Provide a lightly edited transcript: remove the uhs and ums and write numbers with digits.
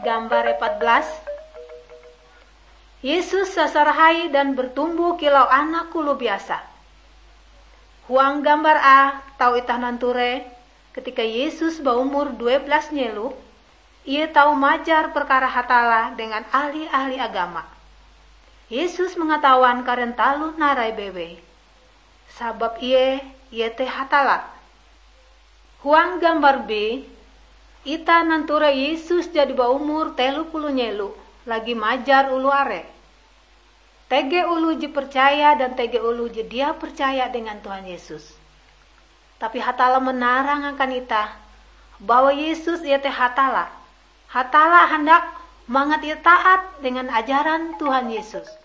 Gambar 14. Yesus sasarhai dan bertumbuh kilau anak kulu biasa. Huang gambar A tau itah nanture, ketika Yesus berumur 12 nyelu, ia tahu majar perkara hatala dengan ahli-ahli agama. Yesus mengatakan karen talu narai bebe, sabab ia teh hatala. Huang gambar B, ita nantura Yesus jadi berumur 30 nyelu, lagi majar ulu are. Tege ulu je percaya dan tege ulu je dia percaya dengan Tuhan Yesus. Tapi hatala menarang akan ita bahwa Yesus ia teh hatala. Hatala hendak mangat ia taat dengan ajaran Tuhan Yesus.